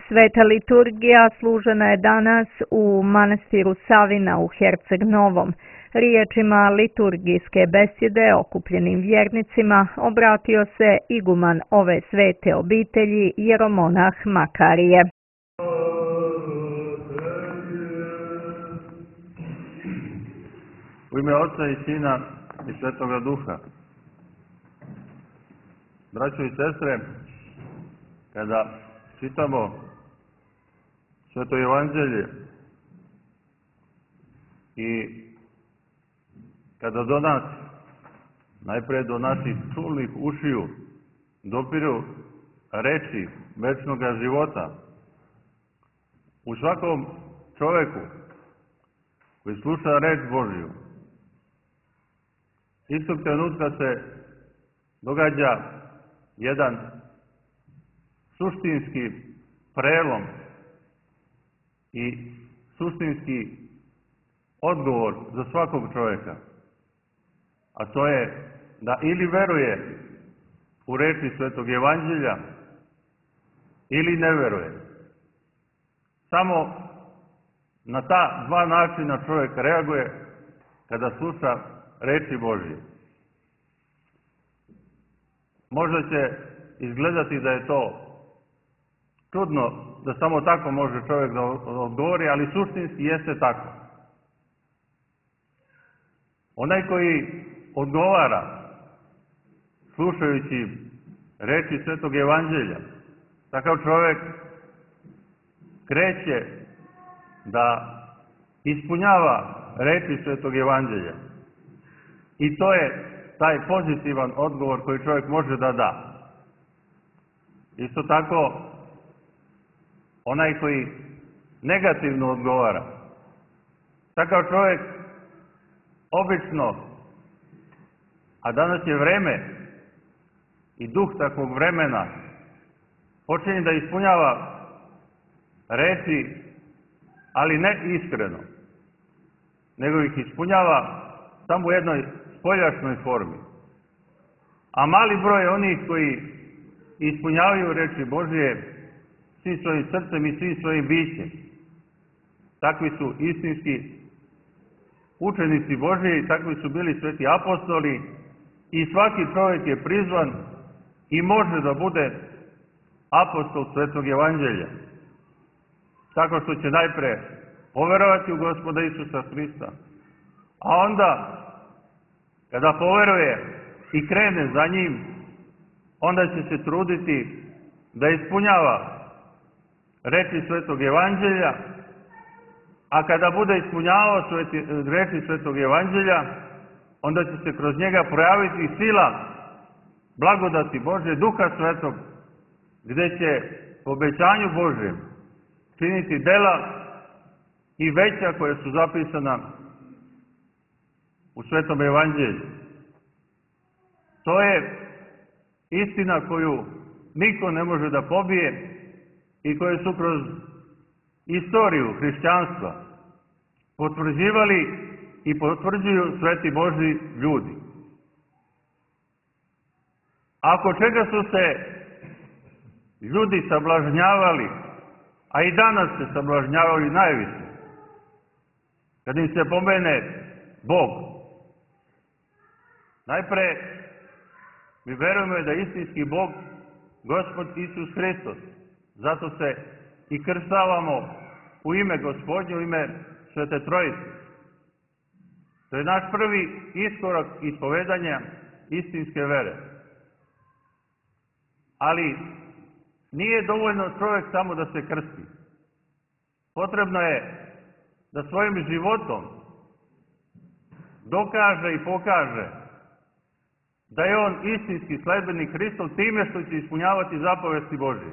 Sveta liturgija služena je danas u manastiru Savina u Herceg Novom. Riječima liturgijske besjede okupljenim vjernicima obratio se iguman ove svete obitelji jeromonah Makarije. U ime Oca i Sina i Svetoga Duha. Braćo i sestre, kada čitamo Sveto Evanđelje i kada do nas, najprije do naših čulnih ušiju, dopiru reči večnoga života, u svakom čoveku koji sluša reč Božju, istog trenutka se događa jedan suštinski prelom i suštinski odgovor za svakog čovjeka. A to je da ili veruje u reči Svetog Evanđelja ili ne veruje. Samo na ta dva načina čovjek reaguje kada sluša reči Božje. Možda će izgledati da je to čudno, da samo tako može čovjek da odgovori, ali suštinski jeste tako. Onaj koji odgovara slušajući reči Svetog Evanđelja, takav čovjek kreće da ispunjava reči Svetog Evanđelja. I to je taj pozitivan odgovor koji čovjek može da da. Isto tako, onaj koji negativno odgovara, takav čovjek obično, a danas je vreme i duh takvog vremena, počinje da ispunjava reči, ali ne iskreno, nego ih ispunjava samo u jednoj spoljašnjoj formi. A mali broj onih koji ispunjavaju reči Božje svim svojim srcem i svim svojim bićem. Takvi su istinski učenici Božji, takvi su bili sveti apostoli i svaki čovjek je prizvan i može da bude apostol Svetog Evanđelja. Tako što će najpre poverovati u Gospoda Isusa Hrista, a onda kada poveruje i krene za njim, onda će se truditi da ispunjava reči Svetog Evanđelja, a kada bude ispunjavao reči Svetog Evanđelja, onda će se kroz njega projaviti sila blagodati Božje, Duha Svetog, gde će po obećanju Božjem činiti dela i veća koja su zapisana u Svetom Evanđelju. To je istina koju niko ne može da pobije i koje su kroz istoriju hrišćanstva potvrđivali i potvrđuju sveti Božji ljudi. Ako čega su se ljudi sablažnjavali, a i danas se sablažnjavaju najviše, kad im se pomene Bog, najpre mi verujemo da je istinski Bog Gospod Isus Hristos. Zato se i krstavamo u ime Gospodnje, u ime Svete Trojice. To je naš prvi iskorak ispovedanja istinske vere. Ali nije dovoljno čovjek samo da se krsti. Potrebno je da svojim životom dokaže i pokaže da je on istinski sledbenik Hristov time što će ispunjavati zapovesti Božje.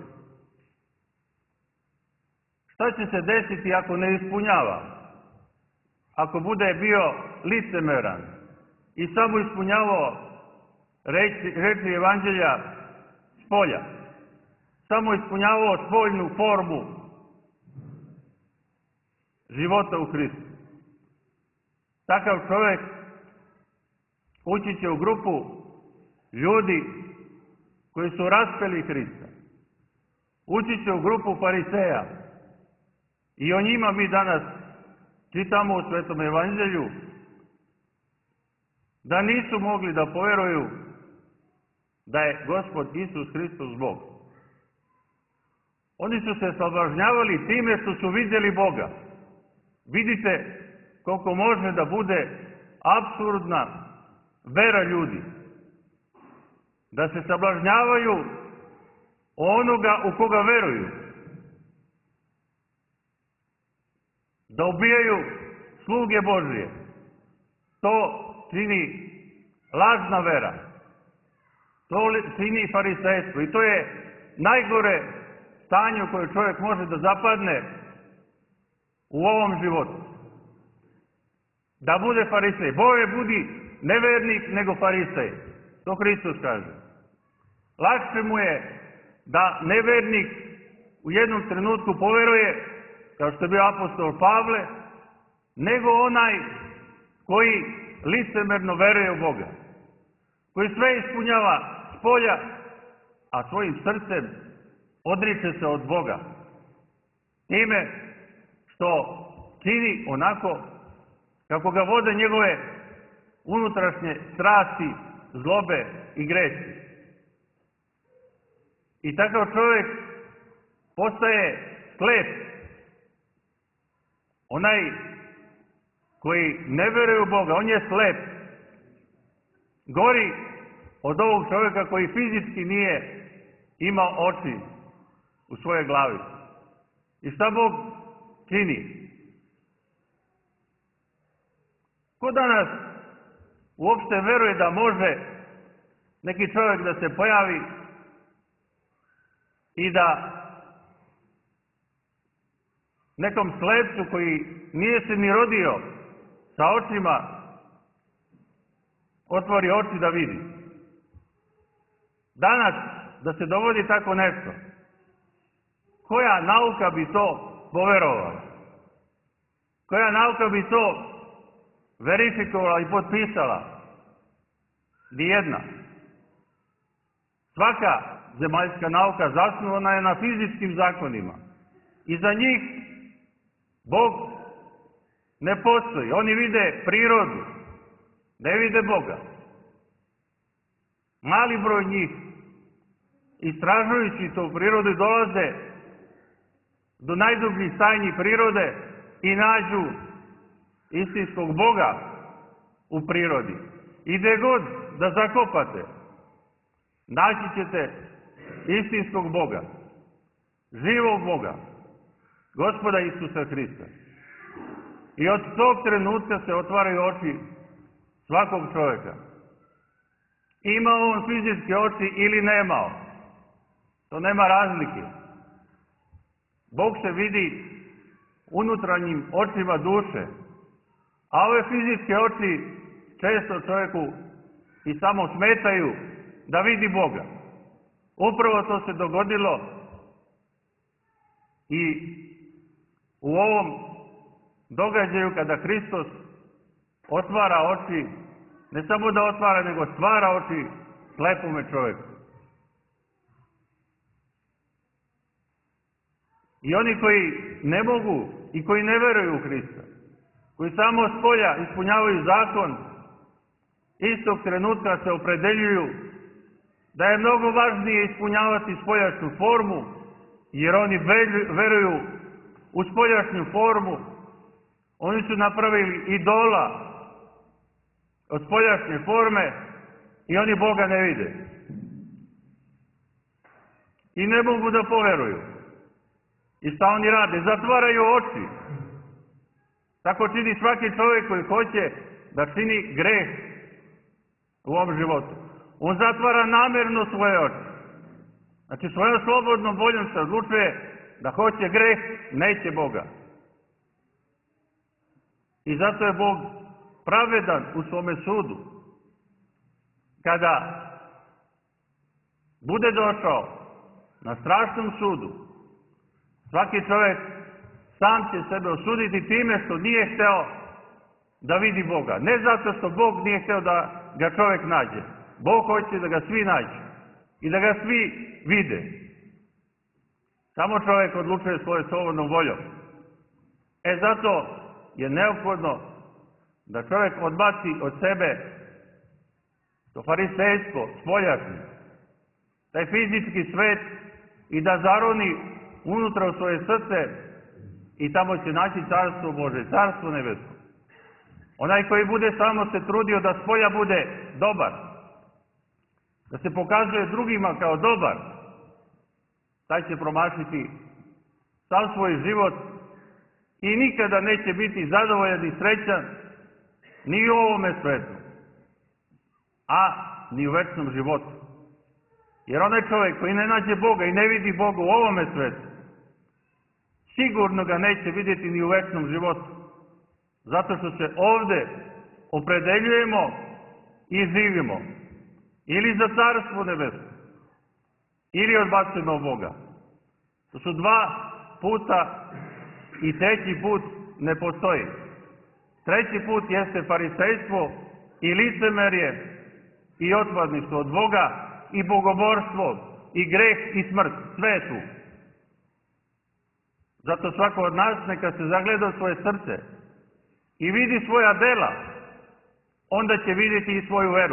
Šta će se desiti ako ne ispunjava? Ako bude bio licemeran i samo ispunjavao reči Evanđelja spolja, samo ispunjavao spoljnu formu života u Hristu. Takav čovjek ući će u grupu ljudi koji su raspeli Hrista, ući će u grupu fariseja. I o njima mi danas čitamo u Svetom evanđelju da nisu mogli da poveruju da je Gospod Isus Hristos Bog. Oni su se sablažnjavali time što su vidjeli Boga. Vidite koliko može da bude apsurdna vera ljudi. Da se sablažnjavaju onoga u koga veruju. Da ubijaju sluge Božije. To čini lažna vera. To čini farisejstvo. I to je najgore stanje u koje čovjek može da zapadne u ovom životu. Da bude farisej. Bolje budi nevernik nego farisej. To Hristos kaže. Lakše mu je da nevernik u jednom trenutku poveruje, kao što je bio apostol Pavle, nego onaj koji licemerno veruje u Boga. Koji sve ispunjava spolja, a svojim srcem odriče se od Boga. Time što čini onako kako ga vode njegove unutrašnje strasti, zlobe i gresi. I takav čovjek postaje slep. Onaj koji ne veruje u Boga, on je slep. Gori od ovog čovjeka koji fizički nije imao oči u svojoj glavi. I šta Bog čini? Ko danas uopšte veruje da može neki čovjek da se pojavi i da nekom slepcu koji nije se ni rodio sa očima otvori oči da vidi? Danas da se dogodi tako nešto, koja nauka bi to poverovala? Koja nauka bi to verifikovala i potpisala? Nijedna. Svaka zemaljska nauka zasnovana je na fizičkim zakonima. I za njih Bog ne postoji. Oni vide prirodu, ne vide Boga. Mali broj njih, istražujući tu prirodu, dolaze do najdubljih tajni prirode i nađu istinskog Boga u prirodi. I gde god da zakopate, naći ćete istinskog Boga, živog Boga, Gospoda Isusa Hrista. I od tog trenutka se otvaraju oči svakog čovjeka. Imao on fizičke oči ili nemao, to nema razlike. Bog se vidi unutrašnjim očima duše, a ove fizičke oči često čovjeku i samo smetaju da vidi Boga. Upravo to se dogodilo i u ovom događaju kada Hristos otvara oči, ne samo da otvara, nego stvara oči slepome čovjeku. I oni koji ne mogu i koji ne veruju u Hrista, koji samo s polja ispunjavaju zakon, istog trenutka se opredeljuju da je mnogo važnije ispunjavati spoljašnju formu, jer oni veruju u spoljašnju formu. Oni su napravili idola od spoljašnje forme i oni Boga ne vide. I ne mogu da poveruju. I šta oni rade? Zatvaraju oči. Tako čini svaki čovjek koji hoće da čini greh u ovom životu. On zatvara namjerno svoje oči. Znači svojom slobodnom voljom se odlučuje da hoće greh, neće Boga. I zato je Bog pravedan u svome sudu. Kada bude došao na strašnom sudu, svaki čovjek sam će sebe osuditi time što nije hteo da vidi Boga. Ne zato što Bog nije hteo da ga čovjek nađe. Bog hoće da ga svi nađe i da ga svi vide. Samo čovjek odlučuje svoje slobodnom voljom. Zato je neophodno da čovjek odbaci od sebe to farisejstvo, spoljašnje, taj fizički svet i da zaroni unutra u svoje srce i tamo će naći carstvo Bože, carstvo nebesko. Onaj koji bude samo se trudio da spolja bude dobar, da se pokazuje drugima kao dobar, taj će promašiti sav svoj život i nikada neće biti zadovoljan i srećan ni u ovome svetu, a ni u večnom životu. Jer onaj čovjek koji ne nađe Boga i ne vidi Boga u ovome svetu, sigurno ga neće vidjeti ni u večnom životu. Zato što se ovde opredeljujemo i živimo ili za carstvo nebesko, ili odbacujemo Boga. To su dva puta i treći put ne postoji. Treći put jeste farisejstvo i licemerje i otpadništvo od Boga i bogoborstvo i greh i smrt. Sve je tu. Zato svako od nas neka se zagleda u svoje srce i vidi svoja dela, onda će vidjeti i svoju veru.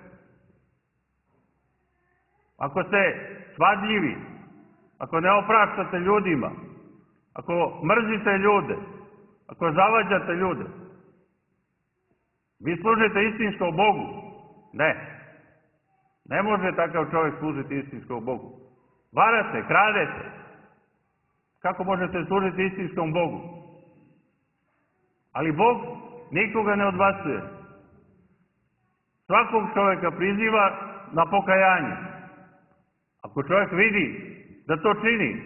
Ako ste svadljivi, ako ne opraštate ljudima, ako mrzite ljude, ako zavađate ljude, vi služite istinskom Bogu? Ne. Ne može takav čovjek služiti istinskom Bogu. Varate, kradete. Kako možete služiti istinskom Bogu? Ali Bog nikoga ne odbacuje. Svakog čovjeka priziva na pokajanje. Ako čovjek vidi da to čini,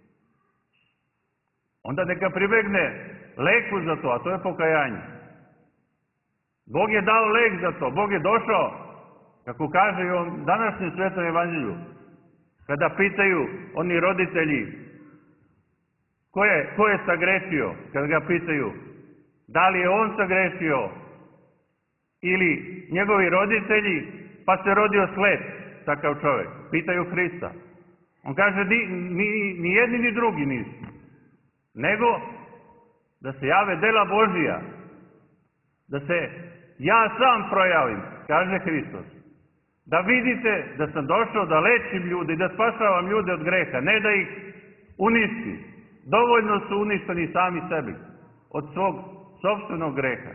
onda neka pribegne leku za to, a to je pokajanje. Bog je dao lek za to. Bog je došao, kako kaže i u današnjem Svetom evanđelju, kada pitaju oni roditelji ko je sagrešio, kada ga pitaju da li je on sagrešio ili njegovi roditelji, pa se rodio slep, takav čovjek. Pitaju Hrista. On kaže ni jedni ni drugi nisu. Nego da se jave dela Božija. Da se ja sam projavim, kaže Hristos. Da vidite da sam došao da lečim ljude i da spašavam ljude od greha, ne da ih uništim. Dovoljno su uništeni sami sebi od svog sopstvenog greha.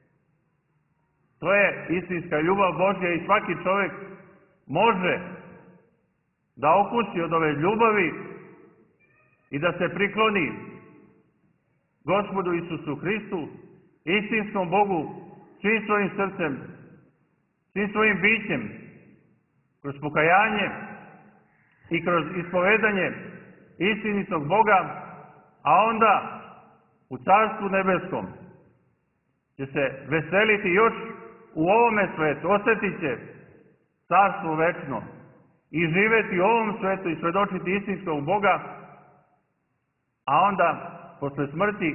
To je istinska ljubav Božja i svaki čovjek može da okusi od ove ljubavi i da se prikloni Gospodu Isusu Hristu, istinskom Bogu, svim svojim srcem, svim svojim bićem, kroz pokajanje i kroz ispovedanje istinitog Boga, a onda u Carstvu nebeskom će se veseliti još u ovome svetu, osjetit će carstvo večno i živeti u ovom svetu i svedočiti istinskog Boga, a onda posle smrti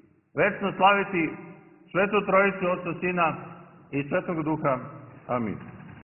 večno slaviti Svetu Trojicu, Otca, Sina i Svetog Duha. Amin.